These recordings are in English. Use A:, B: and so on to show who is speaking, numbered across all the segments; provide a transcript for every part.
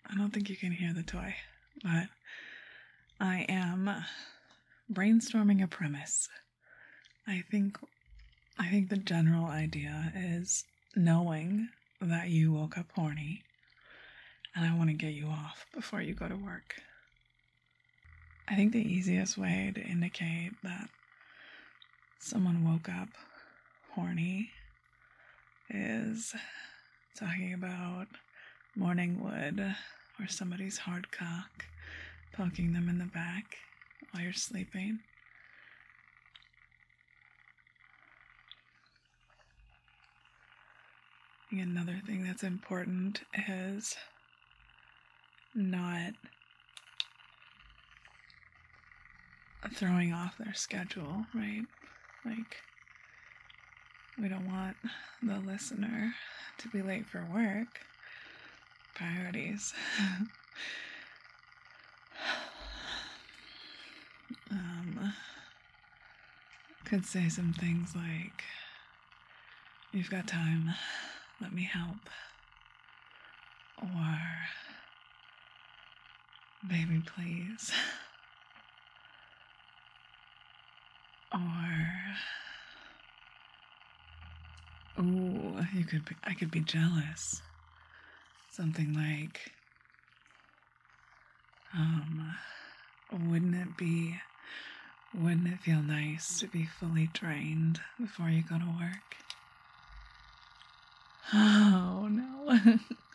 A: I don't think you can hear the toy, but I am brainstorming a premise. I think the general idea is knowing that you woke up horny and I want to get you off before you go to work. I think the easiest way to indicate that someone woke up horny is talking about morning wood or somebody's hard cock, poking them in the back while you're sleeping. I think another thing that's important is not throwing off their schedule, right? Like, we don't want the listener to be late for work. Priorities. Could say some things like, "You've got time, let me help." Or, "Baby, please." Or, "Ooh, I could be jealous." Something like, wouldn't it feel nice to be fully drained before you go to work? Oh, no.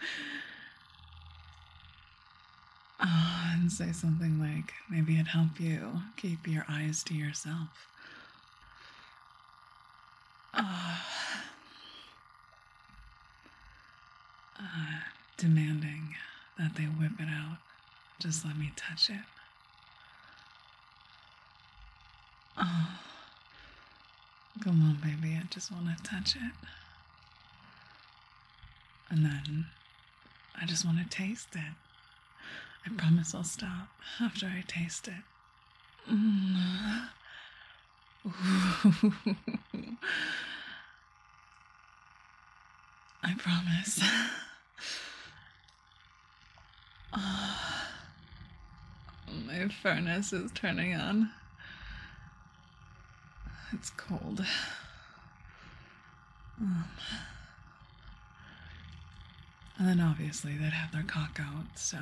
A: And say something like, maybe it'd help you keep your eyes to yourself. Demanding that they whip it out. Just let me touch it. Oh, come on, baby, I just want to touch it. And then I just want to taste it. I promise I'll stop after I taste it. I promise. My furnace is turning on. It's cold. And then obviously they'd have their cock out, so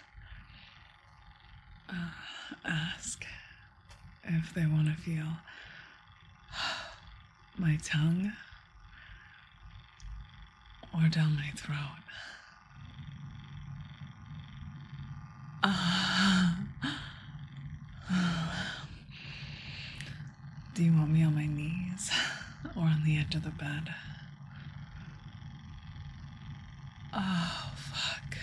A: ask if they want to feel my tongue or down my throat. Do you want me on my knees or on the edge of the bed? Oh, fuck.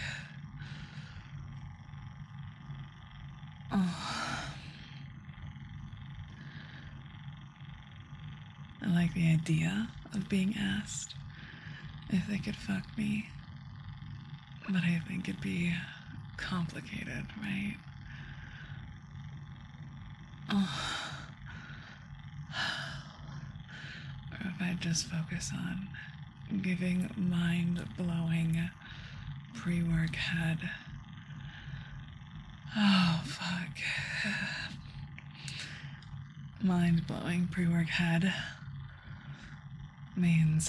A: Oh. I like the idea of being asked if they could fuck me, but I think it'd be complicated, right? Oh. Or if I just focus on giving mind-blowing pre-work head. Oh, fuck. Mind-blowing pre-work head means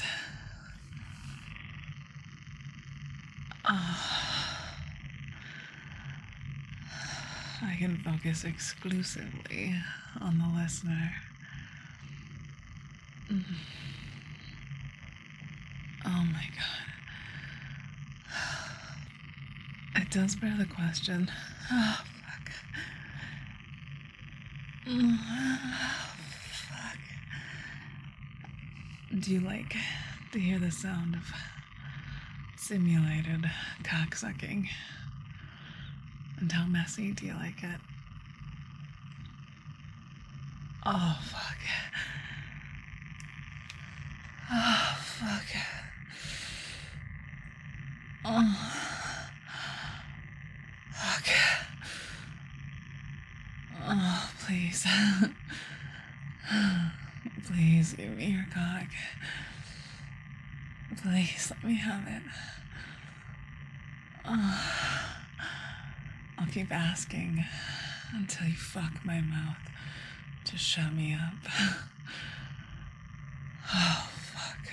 A: I can focus exclusively on the listener. Oh my god. It does bear the question. Oh, fuck. Fuck. Do you like to hear the sound of simulated cocksucking? And how messy do you like it? Oh, fuck. Oh, fuck. Oh. Fuck. Oh, please. Please give me your cock. Please let me have it. keep asking until you fuck my mouth to shut me up. Oh, fuck.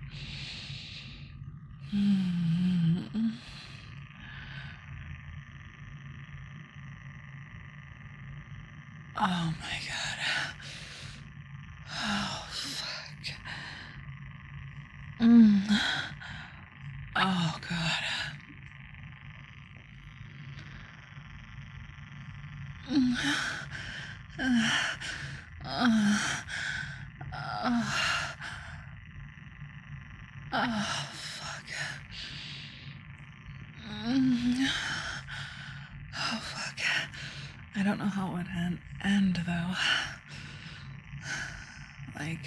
A: Oh my god. Oh, fuck. Oh god. Oh, fuck. Oh, fuck. I don't know how it would end though. Like,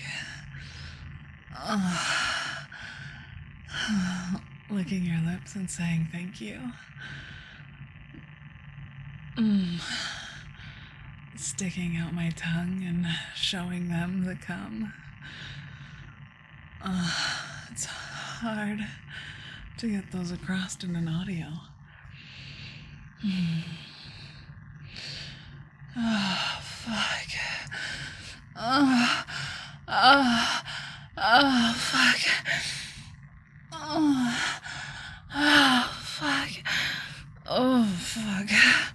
A: licking your lips and saying thank you. Sticking out my tongue and showing them the cum. It's hard to get those across in an audio. Oh, fuck. Oh, fuck. Oh, fuck. Oh, fuck.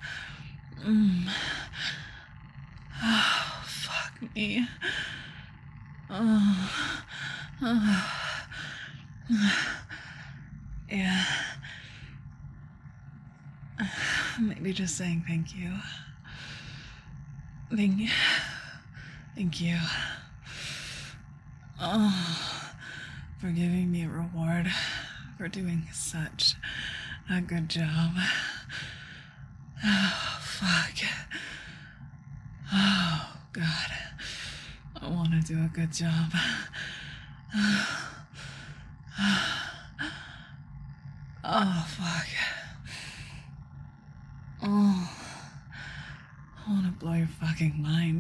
A: Oh, fuck me. Yeah. Maybe just saying thank you. Thank you. For giving me a reward for doing such a good job. Oh, fuck. Oh, God. I want to do a good job. Oh, fuck. Oh, I want to blow your fucking mind.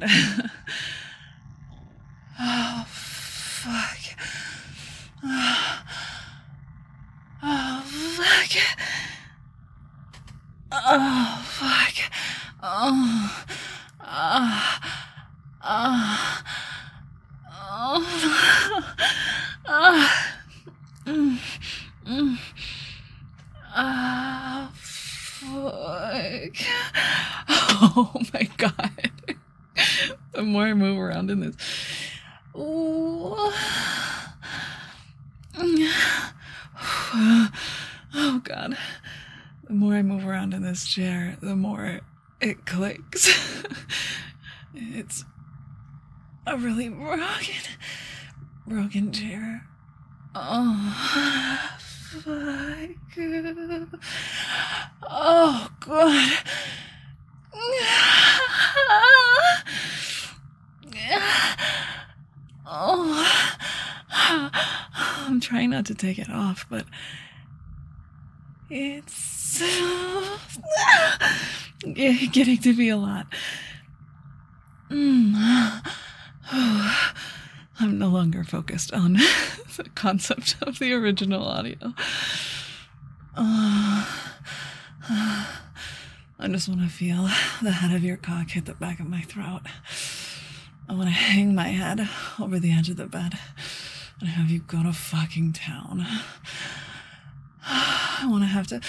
A: Oh, fuck. Oh, fuck. Oh, fuck. Oh, fuck. Oh my god. The more I move around in this. Oh, oh god. The more I move around in this chair, the more it clicks. It's a really broken chair. Oh, fuck. Oh, God. Oh, I'm trying not to take it off, but it's getting to be a lot. I'm no longer focused on the concept of the original audio. I just want to feel the head of your cock hit the back of my throat. I want to hang my head over the edge of the bed and have you go to fucking town. I want to have to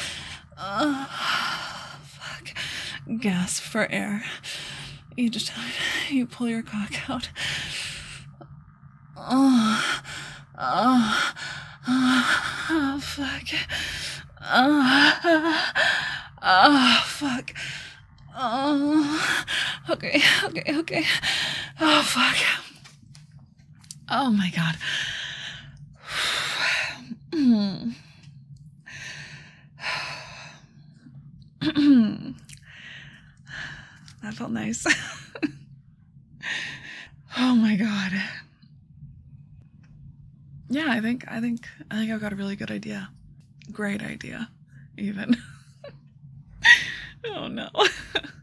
A: gasp for air. You pull your cock out. Oh, fuck. Oh, fuck. Oh, okay. Oh, fuck. Oh, my God. That felt nice. Oh, my God. Yeah, I think I've got a really good idea. Great idea, even. Oh, no.